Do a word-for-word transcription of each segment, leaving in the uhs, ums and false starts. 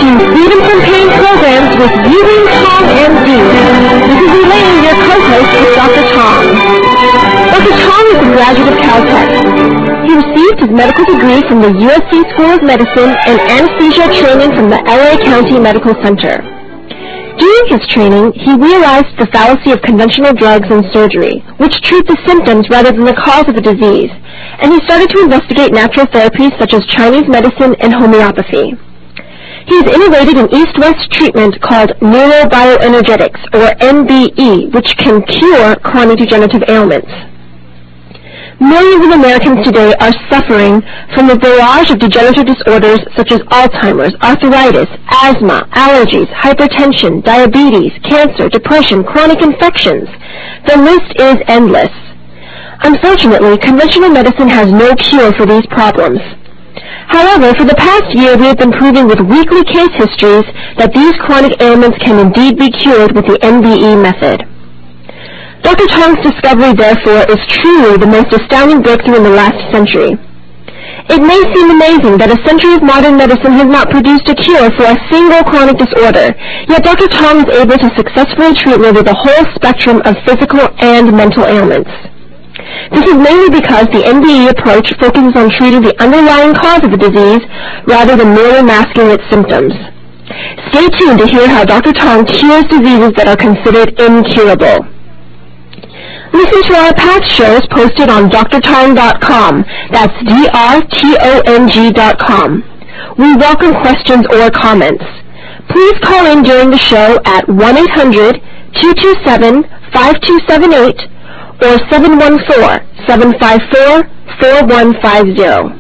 Freedom from Pain programs with Ewing Tong, M D. This is Elaine, your co-host with Doctor Tong. Doctor Tong is a graduate of Caltech. He received his medical degree from the U S C School of Medicine and anesthesia training from the L A County Medical Center. During his training, he realized the fallacy of conventional drugs and surgery, which treat the symptoms rather than the cause of the disease, and he started to investigate natural therapies such as Chinese medicine and homeopathy. He has innovated an East-West treatment called neurobioenergetics, or N B E, which can cure chronic degenerative ailments. Millions of Americans today are suffering from a barrage of degenerative disorders such as Alzheimer's, arthritis, asthma, allergies, hypertension, diabetes, cancer, depression, chronic infections. The list is endless. Unfortunately, conventional medicine has no cure for these problems. However, for the past year, we have been proving with weekly case histories that these chronic ailments can indeed be cured with the N B E method. Doctor Tong's discovery, therefore, is truly the most astounding breakthrough in the last century. It may seem amazing that a century of modern medicine has not produced a cure for a single chronic disorder, yet Doctor Tong is able to successfully treat nearly the whole spectrum of physical and mental ailments. This is mainly because the N B E approach focuses on treating the underlying cause of the disease rather than merely masking its symptoms. Stay tuned to hear how Doctor Tong cures diseases that are considered incurable. Listen to our past shows posted on D R tong dot com. That's D R T O N G dot com. We welcome questions or comments. Please call in during the show at one eight hundred two two seven five two seven eight or seven one four seven five four four one five zero.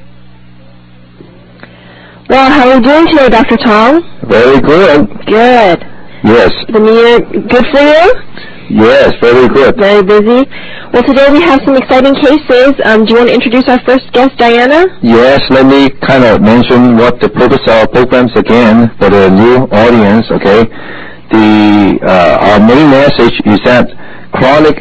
Well, how are you doing today, Doctor Tong? Very good. Good. Yes. The new year good for you? Yes, very good. Very busy. Well, today we have some exciting cases. Um, do you want to introduce our first guest, Diana? Yes, let me kind of mention what the purpose of our programs again for the new audience, okay? The uh, our main message is that chronic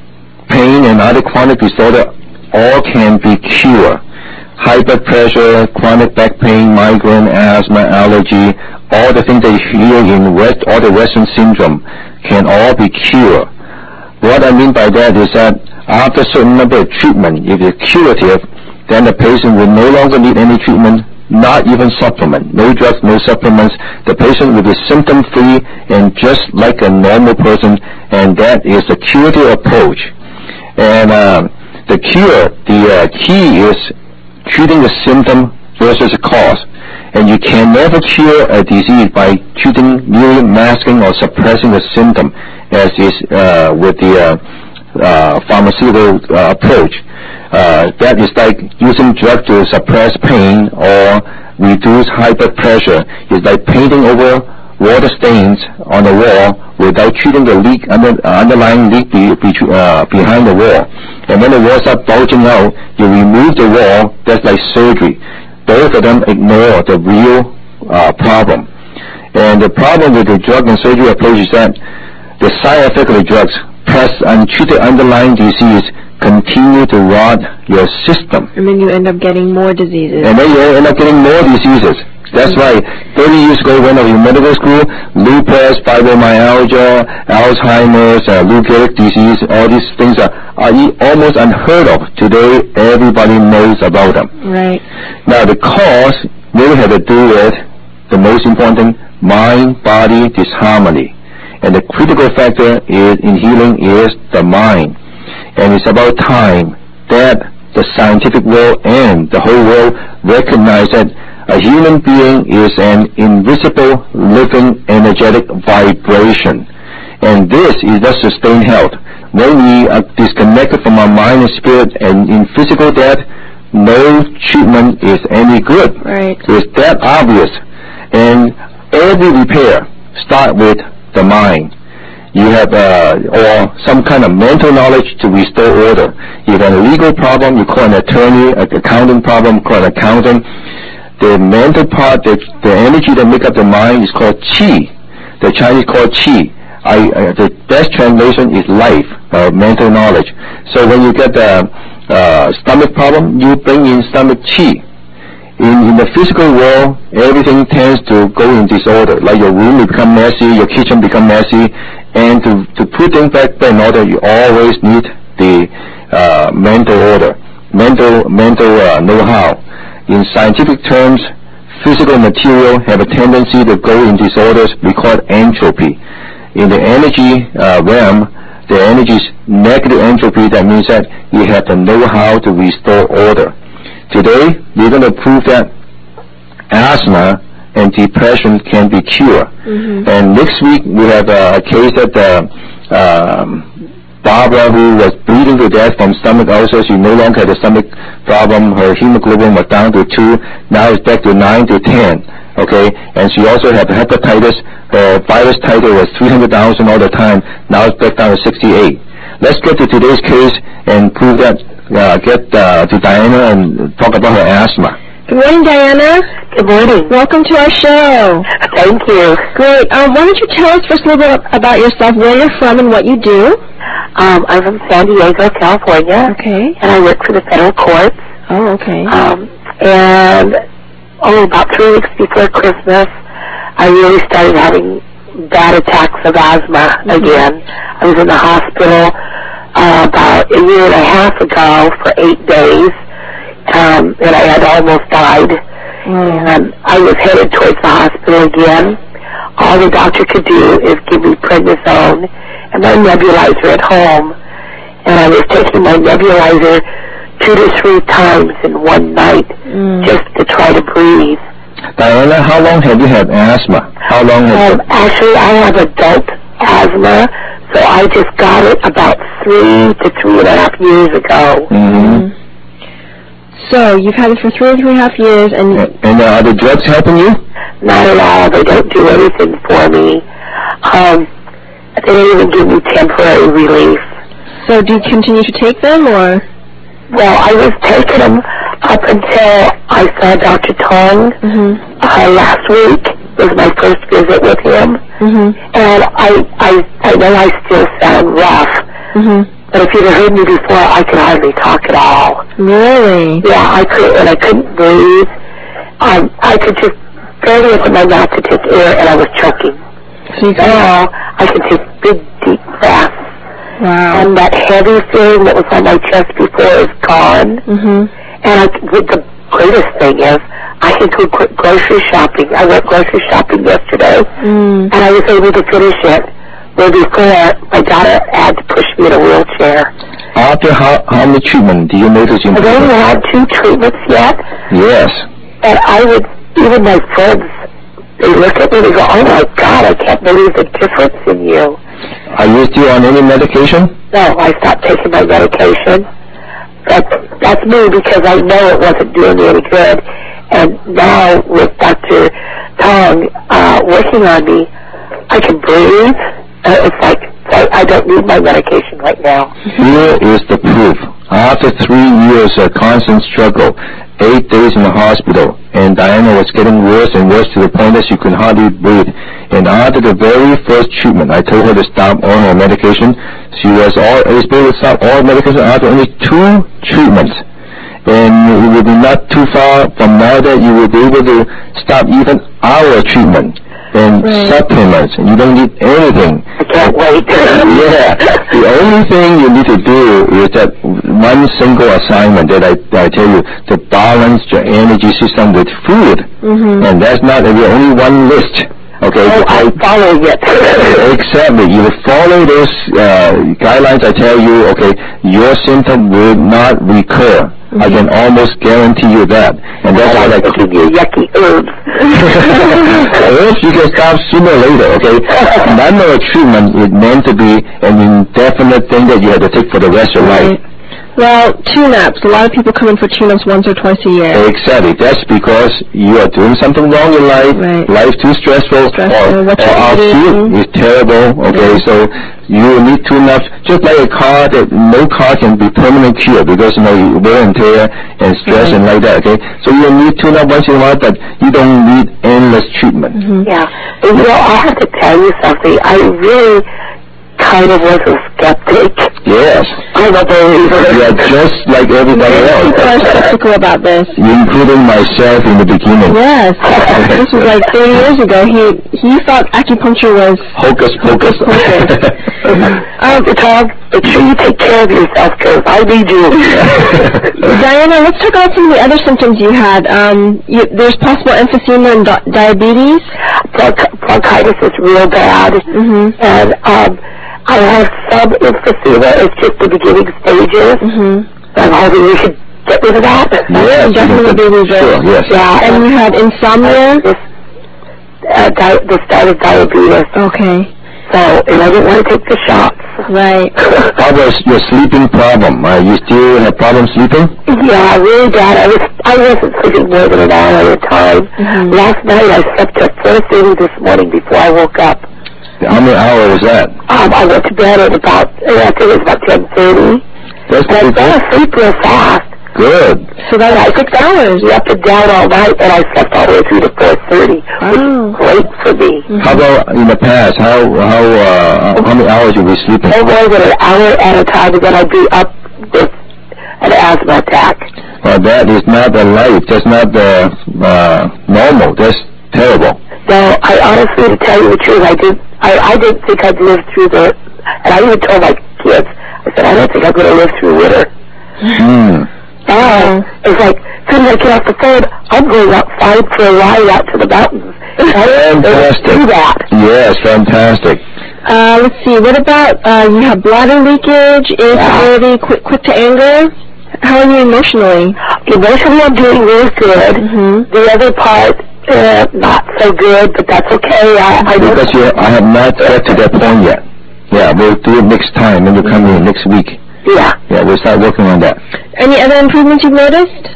pain and other chronic disorder all can be cured. High blood pressure, chronic back pain, migraine, asthma, allergy, all the things that you hear in West, all the Western syndrome can all be cured. What I mean by that is that after a certain number of treatment, if it's curative, then the patient will no longer need any treatment, not even supplement. No drugs, no supplements. The patient will be symptom-free and just like a normal person, and that is the curative approach. And uh, the cure, the uh, key is treating the symptom versus the cause. And you can never cure a disease by treating, merely masking or suppressing the symptom, as is uh, with the uh, uh, pharmaceutical uh, approach. Uh, that is like using drug to suppress pain or reduce high blood pressure. It's like painting over water stains on the wall without treating the leak, under, uh, underlying leak be, be, uh, behind the wall. And when the wall starts bulging out, you remove the wall. That's like surgery. Both of them ignore the real uh, problem. And the problem with the drug and surgery approach is that the side effect of the drugs, plus untreated underlying disease, continue to rot your system. And then you end up getting more diseases. And then you end up getting more diseases. That's why thirty years ago when I was in medical school, lupus, fibromyalgia, Alzheimer's, uh, Lou Gehrig disease, all these things are, are almost unheard of. Today, everybody knows about them. Right. Now, the cause really had to do with the most important thing, mind-body disharmony. And the critical factor is, in healing is the mind. And it's about time that the scientific world and the whole world recognize that a human being is an invisible, living, energetic vibration. And this is the sustained health. When we are disconnected from our mind and spirit and in physical death, no treatment is any good. Right. It's that obvious. And every repair starts with the mind. You have uh, or some kind of mental knowledge to restore order. You have a legal problem, you call an attorney. An accounting problem, call an accountant. The mental part, the, the energy that make up the mind is called qi. The Chinese call qi. I, uh, the best translation is life, uh, mental knowledge. So when you get the uh, stomach problem, you bring in stomach qi. In, in the physical world, everything tends to go in disorder. Like your room will become messy, your kitchen become messy, and to, to put things back in order, you always need the uh, mental order, mental mental uh, know-how. In scientific terms, physical material have a tendency to go in disorders we call entropy. In the energy uh, realm, the energy is negative entropy. That means that you have the know-how to restore order. Today, we're going to prove that asthma and depression can be cured. Mm-hmm. And next week, we have a, a case that uh, um, Barbara, who was bleeding to death from stomach ulcers, she no longer had a stomach problem. Her hemoglobin was down to two. Now it's back to nine to ten. Okay? And she also had hepatitis. Her virus titer was three hundred thousand all the time. Now it's back down to sixty-eight. Let's get to today's case and prove that. Uh, get uh, to Diana and talk about her asthma. Good morning, Diana. Good morning. Welcome to our show. Thank you. Great. Um, why don't you tell us first a little bit about yourself, where you're from, and what you do? Um, I'm from San Diego, California. Okay. And I work for the federal courts. Oh, okay. Um, and oh, about three weeks before Christmas, I really started having bad attacks of asthma mm-hmm. again. I was in the hospital Uh, about a year and a half ago for eight days, um, and I had almost died. Mm. And I was headed towards the hospital again. All the doctor could do is give me prednisone and my nebulizer at home. And I was taking my nebulizer two to three times in one night mm. just to try to breathe. Diana, how long have you had asthma? How long have um, you... Actually, I have adult asthma. So I just got it about three to three and a half years ago. Mm-hmm. So you've had it for three or three and a half years, and and, and uh, are the drugs helping you? Not at all. They don't do anything for me. Um, they don't even give me temporary relief. So do you continue to take them, or? Well, I was taking them up until I saw Doctor Tong mm-hmm. uh, last week. Was my first visit with him, mm-hmm. and I, I, I know I still sound rough, mm-hmm. but if you'd have heard me before, I could hardly talk at all. Really? Yeah, I could, and I couldn't breathe. Um, I could just barely open my mouth to take air, and I was choking. So now I can take big, deep breaths. Wow. And that heavy feeling that was on my chest before is gone. Mm-hmm. And I, the greatest thing is, I can go grocery shopping. I went grocery shopping yesterday, mm. and I was able to finish it. Where before, my daughter had to push me in a wheelchair. After how, how many treatments do you notice you? I've only had two treatments yet. Yes. And I would, even my friends, they look at me and they go, oh my God, I can't believe the difference in you. Are you still on any medication? No, I stopped taking my medication. That, that's me because I know it wasn't doing me any good. And now with Doctor Tong uh, working on me, I can breathe. Uh, it's like I, I don't need my medication right now. Here is the proof. After three years of constant struggle, eight days in the hospital, and Diana was getting worse and worse to the point that she could hardly breathe. And after the very first treatment, I told her to stop all her medication. She was all able to stop all medication after only two treatments. And it will be not too far from now that you will be able to stop even our treatment and right. supplements. You don't need anything. I can't wait. Yeah. The only thing you need to do is that one single assignment that I, I tell you, to balance your energy system with food. Mm-hmm. And that's not the only one list. Okay. Oh, I follow it. Exactly. You follow those uh, guidelines. I tell you, okay, your symptom will not recur. Mm-hmm. I can almost guarantee you that. And that's why I give you yucky herbs. Herbs you can stop sooner or later, okay? None of the treatment is meant to be an indefinite thing that you have to take for the rest of your life. Well, tune-ups. A lot of people come in for tune-ups once or twice a year. Exactly. That's because you are doing something wrong in life. Right. Life too stressful. stressful. Or, or our food is terrible. Okay, yeah. So you need tune-ups. Just like a car, that no car can be permanent cure because, you know, you wear and tear and stress right. and like that, okay? So you need tune-up once in a while, but you don't need endless treatment. Mm-hmm. Yeah. And, you know, I have to tell you something. I really kind of was a skeptic. Yes. I'm a believer. You are just like everybody Many else. people are skeptical about this. Including myself in the beginning. Yes. This was like thirty years ago. He he thought acupuncture was Hocus pocus. Um, Tom, make sure you take care of yourself, because I need you. Diana, let's talk about some of the other symptoms you had. Um, you, there's possible emphysema and di- diabetes. Bronch- bronchitis is real bad, Mm-hmm. and um, I have some emphysema. It's just the beginning stages. Mm-hmm. I'm hoping we should get rid of that. Yes, Definitely be reversed. Sure, yes. Yeah, And you had insomnia. This, uh, di- the start of diabetes. Okay. So, and I didn't want to take the shots. Right. How was your sleeping problem? Uh, you still have problem sleeping? Yeah, really bad. I was I wasn't sleeping more than an hour at a time. Mhm. Last night I slept till four thirty this morning before I woke up. How many hours was that? Um, I went to bed at about I think it was about ten thirty. That's And I pretty fell good. asleep real fast. Good. So that was six hours. I up and down all night, and I slept all the way through to four thirty, which is Wow. great for me. How about in the past? How how uh, how many hours you were sleeping? No more than an hour at a time, and then I'd be up with an asthma attack. Well, that is not a life. That's not uh, uh, normal. That's terrible. No, I honestly, to tell you the truth, I did. I, I didn't think I'd live through the. And I even told my kids, I said, I don't think I'm going to live through winter. Hmm. Oh, it's like, as soon as I get off the phone, I'm going outside for a ride out to the mountains. Fantastic. Do that. Yes, fantastic. Uh, let's see. What about uh, you have bladder leakage, irritability, quick quick to anger? How are you emotionally? Emotionally, I'm doing really good. Mm-hmm. The other part, uh, not so good, but that's okay. I, I don't. Because you, I have not got to that point yet. Yeah, we'll do it next time when you come in next week. Yeah. Yeah, we'll start working on that. Any other improvements you've noticed?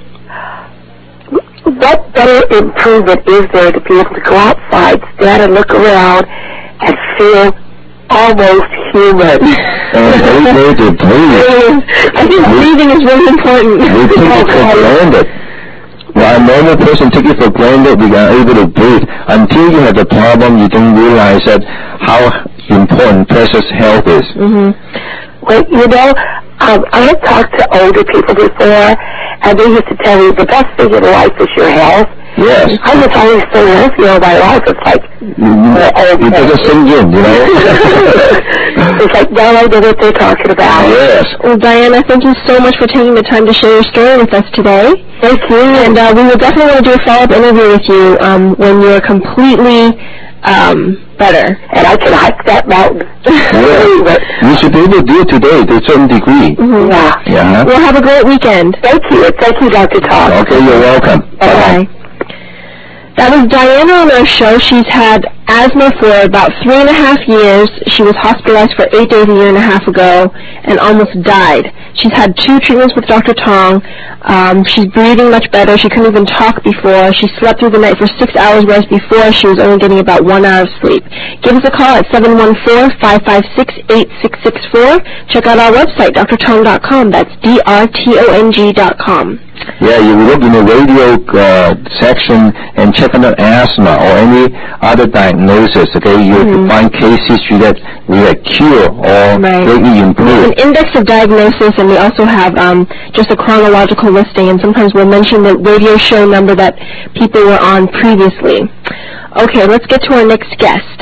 What better improvement is there to be able to go outside, stand and look around, and feel almost human? And able to breathe. I think breathing is really important. We take it for granted. Well, a normal person take it for granted we are able to breathe. Until you have the problem, you don't realize that how important precious health is. Mm-hmm. Well, you know, um, I have talked to older people before, and they used to tell me the best thing in life is your health. Yes. I was always so healthy all my life. It's like, Mm-hmm. It doesn't sink in, you know. it's like now I know what they're talking about. Yes. Well, Diana, thank you so much for taking the time to share your story with us today. Thank you. And uh, we will definitely want to do a follow-up interview with you um, when you're completely um, better. And I can hike that mountain. Yeah. You should be able to do it today to a certain degree. Mm-hmm. Yeah. Yeah. Well, have a great weekend. Thank you. Thank you, Doctor Tom. Okay, you're welcome. Bye-bye. That was Diana on our show. She's had asthma for about three and a half years. She was hospitalized for eight days a year and a half ago and almost died. She's had two treatments with Doctor Tong. Um, she's breathing much better. She couldn't even talk before. She slept through the night for six hours, whereas before she was only getting about one hour of sleep. Give us a call at seven one four, five five six, eight six six four. Check out our website, D R tong dot com. That's D R T O N G dot com. Yeah, you look in the radio uh, section and check on the asthma or any other diagnosis, okay? You Mm-hmm. find case history that we have cured or Right. greatly An improved. index of diagnosis, and we also have um, just a chronological listing, and sometimes we'll mention the radio show number that people were on previously. Okay, let's get to our next guest.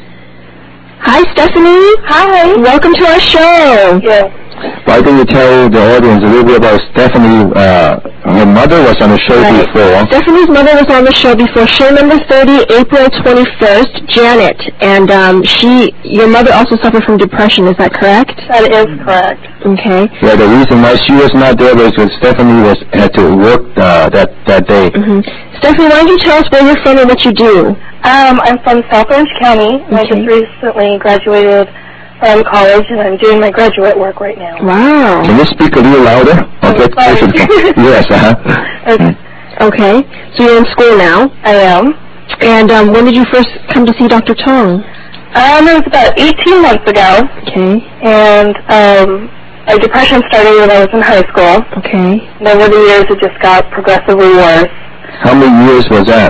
Hi, Stephanie. Hi. Welcome to our show. Yeah. Why don't you tell the audience a little bit about Stephanie? Uh, her mother was on the show Right. before. Stephanie's mother was on the show before. Show number thirty, April twenty-first, Janet. And um, she, your mother also suffered from depression, is that correct? That is correct. Okay. Yeah, the reason why she was not there was because Stephanie was had to work uh, that that day. Mm-hmm. Stephanie, why don't you tell us where you're from and what you do? Um, I'm from South Orange County. and I Okay. just recently graduated from college, and I'm doing my graduate work right now. Wow. Can you speak a little louder? Oh, Okay, sorry. closer to- yes, uh-huh. Okay. Okay. So you're in school now. I am. And um, when did you first come to see Doctor Tong? Um, it was about eighteen months ago, Okay. and um, my depression started when I was in high school. Okay. And over the years, it just got progressively worse. How many years was that?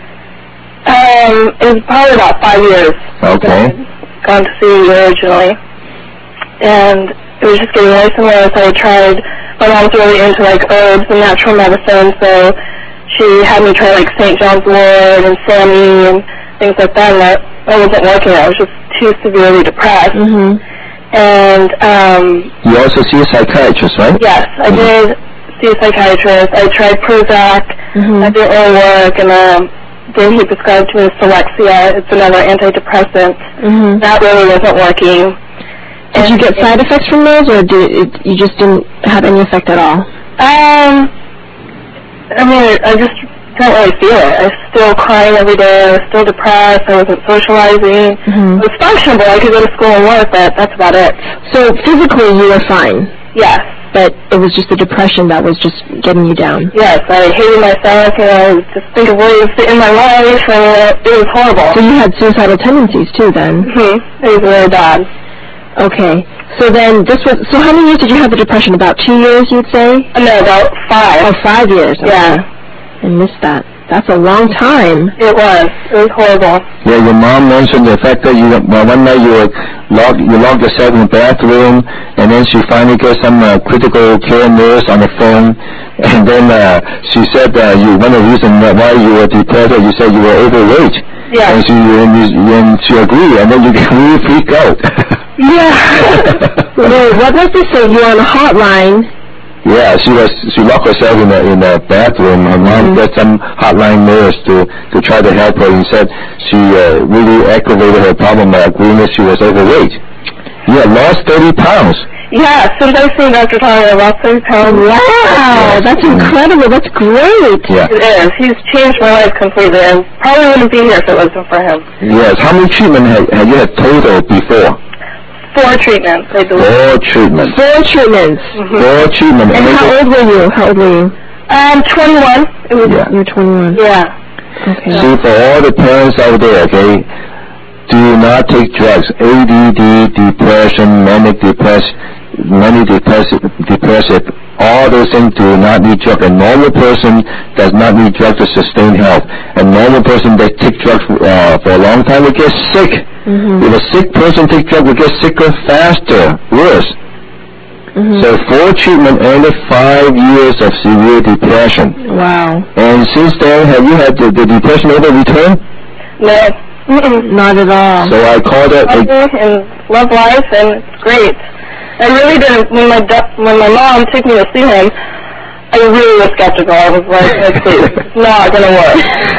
Um, it was probably about five years. Okay. that I'd gone to see you originally, and it was just getting worse and worse. I tried, my mom's really into like herbs and natural medicine, so she had me try like Saint John's Wort and Sammy and things like that, and that, that wasn't working. I was just too severely depressed. Mm-hmm. And um, You also see a psychiatrist, right? yes, I Mhm. did see a psychiatrist. I tried Prozac. Mm-hmm. That didn't really work, and um, then he prescribed me Selexia. It's another antidepressant. Mm-hmm. That really wasn't working. Did you get side effects from those, or did it, you just didn't have any effect at all? Um, I mean, I just don't really feel it. I was still crying every day. I was still depressed. I wasn't socializing. Mm-hmm. I was functionable. I could go to school and work, but that's about it. So physically you were fine, Yes. but it was just the depression that was just getting you down. Yes, I hated myself, you know, just think of ways to end my life, and uh, it was horrible. So you had suicidal tendencies too then? Mm-hmm. It was really bad. Okay. So then this was, so how many years did you have the depression? About two years you'd say? Uh, No, about five. Oh, five years. Okay. Yeah, I missed that. That's a long time. it was. It was horrible. Yeah, your mom mentioned the fact that you well, one night you were locked, you locked yourself in the bathroom, and then she finally got some uh, critical care nurse on the phone, and then uh, she said uh, you one of the reasons why you were depressed, you said you were overweight. Yeah. And she and, you, and she agreed, and then you really freak out. Yeah. Wait, what was this? So you were on a hotline. Yeah, she was. She locked herself in the in the bathroom. Her mom Mhm. got some hotline nurse to to try to help her, and said she uh, really aggravated her problem by agreeing that she was overweight. You had lost thirty pounds. Yeah, since I've seen Doctor Tommy, I lost thirty pounds. Wow, that's incredible. That's great. Yeah. It is. He's changed my life completely, and probably wouldn't be here if it wasn't for him. Yes. How many treatments had, had you had total before? Four treatments, I believe. Four treatments. Four treatments. Mm-hmm. Four treatments. And how old were you? How old were you? Um, twenty-one. It was. Yeah. You were twenty-one. Yeah. Okay. See, for all the parents out there, okay, do not take drugs. A D D, depression, manic depression, manic depressive, depressive, all those things do not need drugs. A normal person does not need drugs to sustain health. A normal person that takes drugs uh, for a long time will get sick. Mm-hmm. If a sick person takes drugs, will get sicker faster, worse. Mm-hmm. So four treatment, only five years of severe depression. Wow. And since then, have you had the, the depression ever return? No. Mm-mm. Not at all. So I call that a, Happy and love life, and it's great. I really didn't. When my do- when my mom took me to see him, I really was skeptical. I was like, "Let's see, it's not gonna work.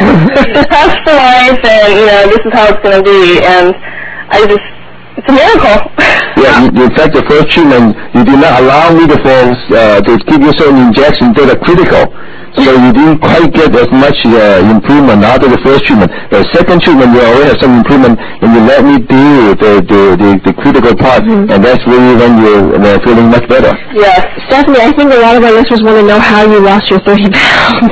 That's for life, and you know, this is how it's gonna be." And I just, it's a miracle. yeah, in, in fact, the first treatment, you did not allow me to, uh, to give you certain injections that are critical. So you didn't quite get as much uh, improvement after the first treatment. The second treatment, you already have some improvement, and you let me do the the, the, the critical part, mm-hmm. and that's really when you're uh, feeling much better. Yes. Stephanie, I think a lot of our listeners want to know how you lost your thirty pounds.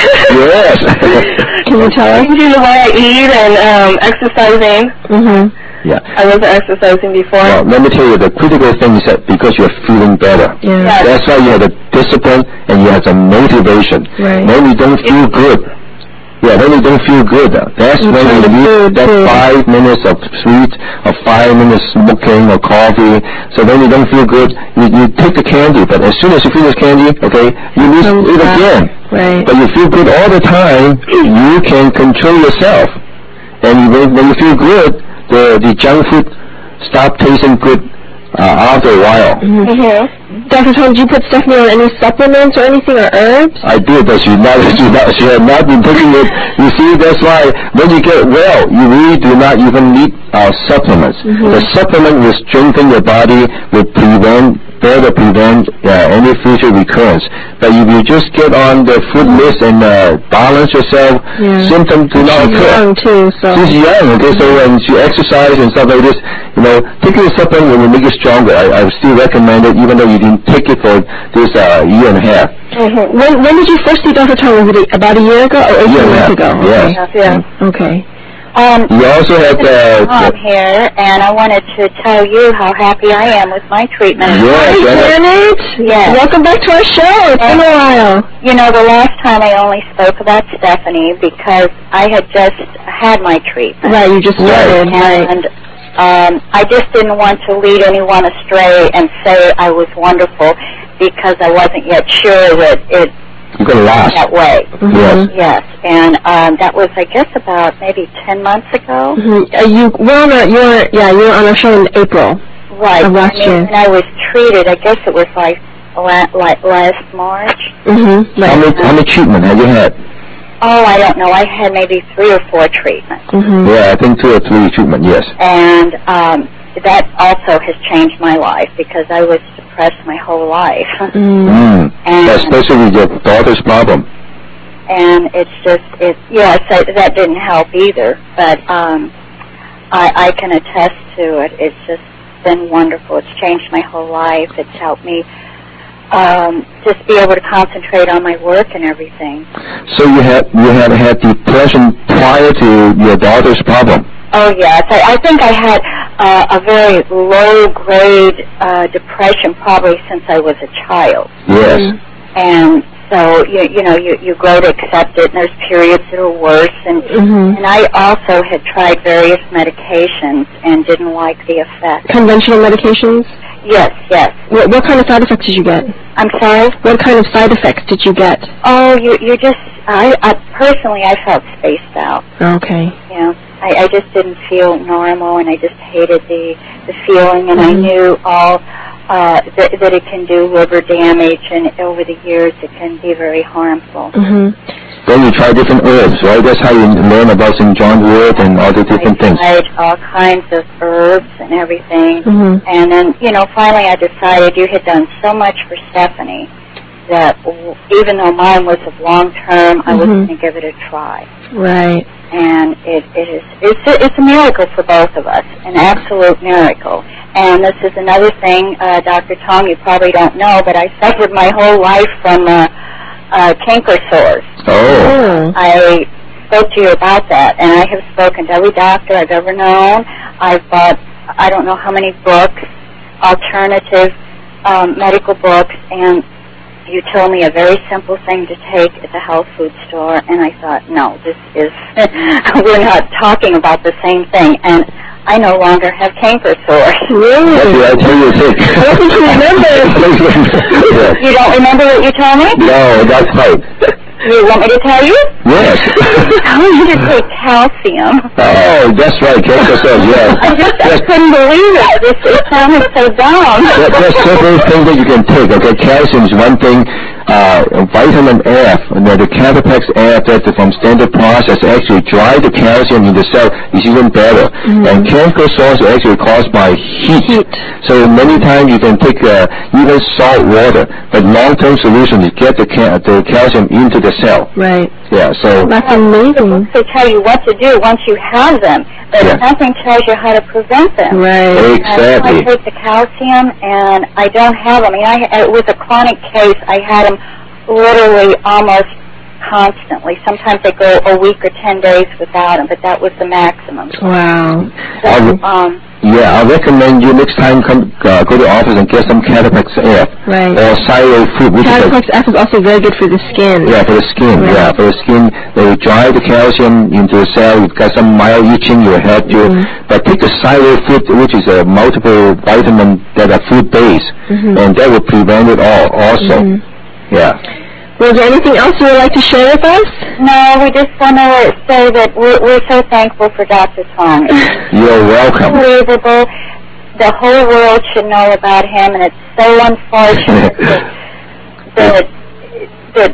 Yes. Can you tell us? Changing the way I eat and um, exercising. Mm-hmm. Yeah. I wasn't exercising before. Well, let me tell you, the critical thing is that because you're feeling better. Yeah. Yes. That's why you have the discipline and you have some motivation. Right. When you don't feel good, yeah, when you don't feel good, that's You when turn you to need food, that food. five minutes of sweet, or five minutes smoking or coffee. So when you don't feel good, you, you take the candy, but as soon as you finish candy, okay, you need Comes it back. again. Right. But you feel good all the time, you can control yourself. And when, when you feel good, the, the junk food stop tasting good uh, after a while. Mm-hmm. Mm-hmm. Doctor Tom, did you put Stephanie on any supplements or anything, or herbs? I did, but she not, she not, she had not been taking it. You see, that's why when you get well, you really do not even need uh, supplements. Mm-hmm. The supplement will strengthen your body, will prevent, better prevent uh, any future recurrence. But if you just get on the food list and uh, balance yourself, Yeah. symptoms do not She's occur. young too, so. She's young, okay, so when she exercises and stuff like this, you know, taking a supplement will make you stronger. I, I still recommend it, even though you didn't take it for this uh, year and a half. Mm-hmm. When, when did you first see Doctor Tom? Was it about a year ago or eighteen Year and a months half, ago? yes. Okay. Yeah. Okay. Um, You also had uh, Tom here, and I wanted to tell you how happy I am with my treatment. Yes, Hi, Janet. Janet. Yes. Welcome back to our show. It's been a while. You know, the last time I only spoke about Stephanie because I had just had my treatment. Right, you just started. Right. And um, I just didn't want to lead anyone astray and say I was wonderful because I wasn't yet sure that it You got last. that way. Yes. Yes, and um, that was, I guess, about maybe ten months ago. Mm-hmm. Uh, you were on a, you were, yeah, you were on a show in April. Right. Of last I mean, year. when I was treated, I guess it was like, la- like last March. Mm-hmm. How Right. many, how many treatment have you had? Oh, I don't know. I had maybe three or four treatments. Mm-hmm. Yeah, I think two or three treatment, yes. And um, that also has changed my life because I was depressed my whole life. Mm. Mm. And, Especially with your daughter's problem. and it's just, it, yes, I, that didn't help either. But um, I, I can attest to it. It's just been wonderful. It's changed my whole life. It's helped me um, just be able to concentrate on my work and everything. So you had you had had depression prior to your daughter's problem. Oh yes, I, I think I had uh, a very low-grade uh, depression probably since I was a child, Yes. and so you you know you you grow to accept it. And there's periods that are worse, and Mm-hmm. and I also had tried various medications and didn't like the effect. Conventional medications? Yes, yes. What, what kind of side effects did you get? I'm sorry. What kind of side effects did you get? Oh, you you just I, I personally I felt spaced out. Okay. You know, I, I just didn't feel normal, and I just hated the the feeling, and I Mhm. knew all uh, that, that it can do liver damage, and over the years it can be very harmful. Mm-hmm. Then you try different herbs, right? That's how you learn about Saint John's wort and all the different I things. tried all kinds of herbs and everything, Mm-hmm. and then you know finally I decided you had done so much for Stephanie that w- even though mine was of long term, I was Mhm. going to give it a try. Right. And it, it is it's a, it's a miracle for both of us, an absolute miracle. And this is another thing, uh, Doctor Tong, you probably don't know, but I suffered my whole life from uh, uh, canker sores. Oh. Oh. I spoke to you about that, and I have spoken to every doctor I've ever known. I've bought I don't know how many books, alternative um, medical books, and you told me a very simple thing to take at the health food store, and I thought, no, this is, we're not talking about the same thing, and I no longer have canker sores. Really? What did I tell you to take? I don't think you remember. Yes. You don't remember what you told me? No, that's right. You want me to tell you? Yes. You told me to take calcium. Oh, that's right. Cancer cells, yes. I just I Yes. couldn't believe it. It, it sounded so dumb. There, there's several things that you can take. Okay, calcium is one thing. Uh, vitamin F, you know, the Catapex F that's from Standard Process actually dry the calcium in the cell is even better. Mm-hmm. And canker sores are actually caused by heat. Heat. So many times you can take uh, even salt water, but long-term solution is get the, ca- the calcium into the cell. Right. Yeah, so That's The amazing. books will tell you what to do once you have them, but Yeah. nothing tells you how to prevent them. Right. And I exactly. take the calcium, and I don't have them. I mean, I, it was a chronic case. I had them literally almost constantly. Sometimes I go a week or ten days without them, but that was the maximum. Wow. So, Um, um, Yeah, I recommend you next time come uh, go to the office and get some Catapex F Right. or Cyro Fruit, which is a Catapex F is also very good for the skin. Yeah, for the skin. Right. Yeah, for the skin, they will dry the calcium into the cell. You've got some mild itching, it will help you. Mhm. But take the Cyro Fruit, which is a multiple vitamin that are food based, Mhm. and that will prevent it all. Also, Mhm. yeah. Was there anything else you would like to share with us? no, we just want to say that we're, we're so thankful for Doctor Tong. You're welcome. Unbelievable. The whole world should know about him, and it's so unfortunate that, that, that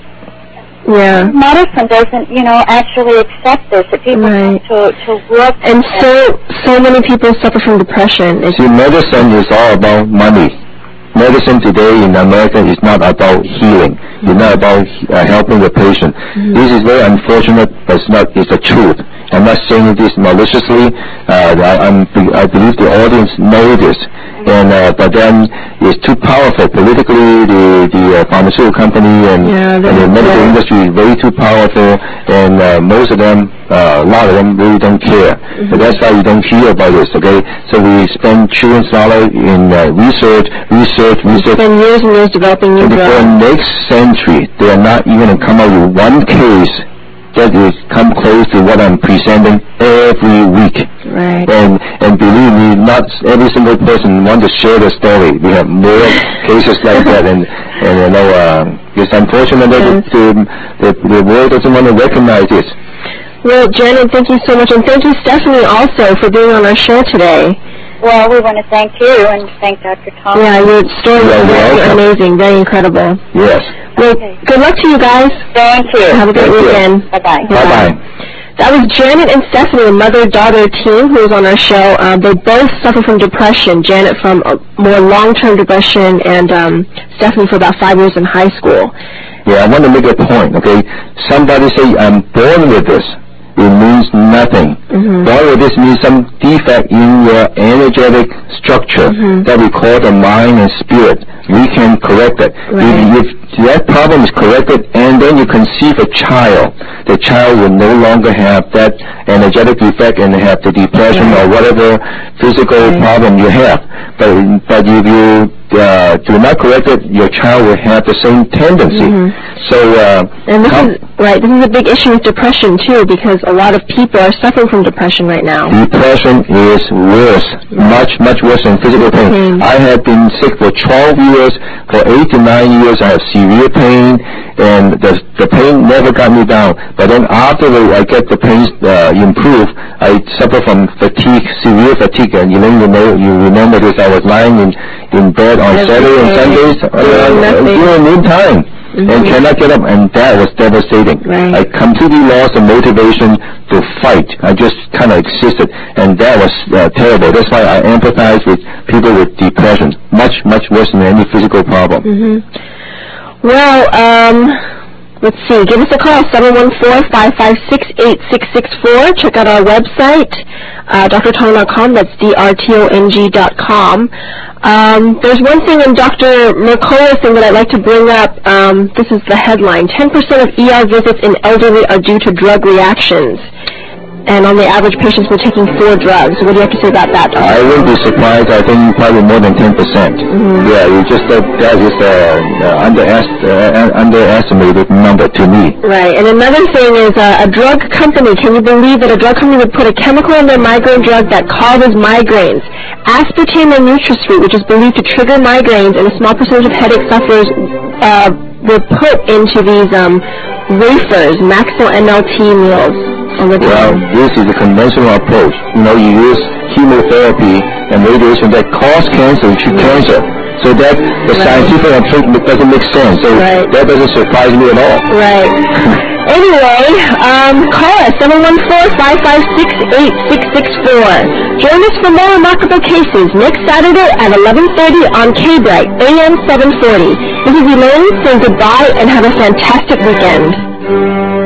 Yeah. medicine doesn't, you know, actually accept this, that people Right. have to, to look And at- so, so many people suffer from depression. It's, See, medicine is all about money. Medicine today in America is not about healing. It's not about uh, helping the patient. Mm-hmm. This is very unfortunate, but it's not. It's the truth. I'm not saying this maliciously. Uh, I, I'm, I believe the audience know this, and uh, but then it's too powerful politically. The the uh, pharmaceutical company and, Yeah, and they're- the medical yeah. industry is way too powerful, and uh, most of them, uh, a lot of them, really don't care. Mm-hmm. So that's why you don't hear about this. Okay, so we spend trillions of dollars in uh, research, research, research. spend years and years developing new And before drugs. next century, they are not even going to come out with one case that will come close to what I'm presenting every week. Right. And and believe me, not every single person wants to share the story. We have more cases like that, and and you know, uh, it's unfortunate that Yes. the, the the world doesn't want to recognize this. Well, Janet, thank you so much, and thank you, Stephanie, also for being on our show today. Well, we want to thank you and thank Doctor Tom. Yeah, your story was You're very welcome. amazing, very incredible. Yes. Well, Okay. good luck to you guys. Thank you. Have a great Thank you. weekend. Bye-bye. Bye bye. That was Janet and Stephanie, a mother-daughter team who was on our show. Um, they both suffer from depression. Janet from uh, more long-term depression, and um, Stephanie for about five years in high school. Yeah, I want to make a point. Okay, somebody say I'm born with this. It means nothing. Mm-hmm. Born with this means some defect in your energetic structure Mm-hmm. that we call the mind and spirit. We can correct it. Right. If, if that problem is corrected and then you conceive a child, the child will no longer have that energetic defect and have the depression Right. or whatever physical Right. problem you have. But, but if you uh, do not correct it, your child will have the same tendency. Mhm. So, uh, And this how- is, right, this is a big issue with depression, too, because a lot of people are suffering from depression right now. depression is worse, much, much worse than physical pain. Pain. I have been sick for twelve years. For eight to nine years, I have severe pain, and the the pain never got me down. But then after the, I get the pain uh, improve, I suffer from fatigue, severe fatigue. And you know, you know, you remember this. I was lying in in bed on Every Saturday and day, Sundays uh, doing nothing. during noontime. Mhm. And cannot get up, and that was devastating. Right. I completely lost the motivation to fight. I just kind of existed, and that was uh, terrible. That's why I empathize with people with depression. Much, much worse than any physical problem. hmm Well, um, let's see. Give us a call, seven one four, five five six, eight six six four. Check out our website, uh, D R tong dot com. That's D R T O N G dot com. Um, there's one thing in Doctor Mercola's thing that I'd like to bring up. Um, this is the headline. ten percent of E R visits in elderly are due to drug reactions. And on the average, patients were taking four drugs. What do you have to say about that, Doctor I wouldn't be surprised. I think probably more than ten percent. Mm-hmm. Yeah, you just uh, that is a uh, uh, underest, uh, underestimated number to me. Right, and another thing is uh, a drug company. Can you believe that a drug company would put a chemical in their migraine drug that causes migraines? Aspartame or NutraSweet, which is believed to trigger migraines, and a small percentage of headache sufferers uh, were put into these um, wafers, Maxo M L T meals. On the Well, time. this is a conventional approach. You know, you use chemotherapy and radiation that cause cancer, treat cancer. So that the Right. scientific approach doesn't make sense. So Right. that doesn't surprise me at all. Right. Anyway, um, call us, seven one four, five five six, eight six six four. Join us for more remarkable cases next Saturday at eleven thirty on K-Bright, A M seven forty. This is Elaine saying goodbye and have a fantastic weekend.